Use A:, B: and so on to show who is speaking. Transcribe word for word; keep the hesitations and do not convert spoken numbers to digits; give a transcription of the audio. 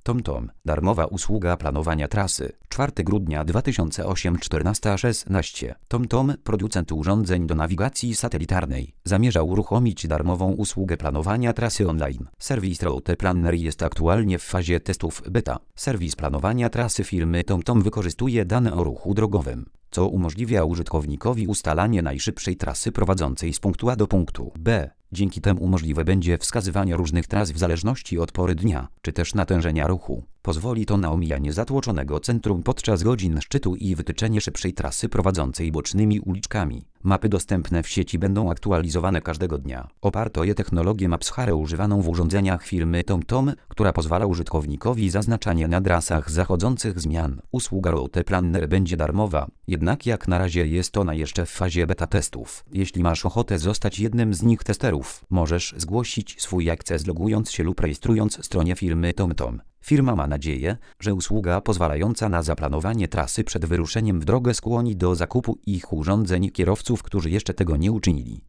A: TomTom. Darmowa usługa planowania trasy. czwartego grudnia dwa tysiące osiemnastego czternaście szesnaście. TomTom, producent urządzeń do nawigacji satelitarnej, zamierzał uruchomić darmową usługę planowania trasy online. Serwis Route Planner jest aktualnie w fazie testów beta. Serwis planowania trasy firmy TomTom wykorzystuje dane o ruchu drogowym, co umożliwia użytkownikowi ustalanie najszybszej trasy prowadzącej z punktu A do punktu B. Dzięki temu możliwe będzie wskazywanie różnych tras w zależności od pory dnia, czy też natężenia ruchu. Pozwoli to na omijanie zatłoczonego centrum podczas godzin szczytu i wytyczenie szybszej trasy prowadzącej bocznymi uliczkami. Mapy dostępne w sieci będą aktualizowane każdego dnia. Oparto je technologię Maps-Hare używaną w urządzeniach firmy TomTom, która pozwala użytkownikowi zaznaczanie na trasach zachodzących zmian. Usługa Route Planner będzie darmowa, jednak jak na razie jest ona jeszcze w fazie beta testów. Jeśli masz ochotę zostać jednym z nich testerów, możesz zgłosić swój akces logując się lub rejestrując stronie firmy TomTom. Firma ma nadzieję, że usługa pozwalająca na zaplanowanie trasy przed wyruszeniem w drogę skłoni do zakupu ich urządzeń kierowców, którzy jeszcze tego nie uczynili.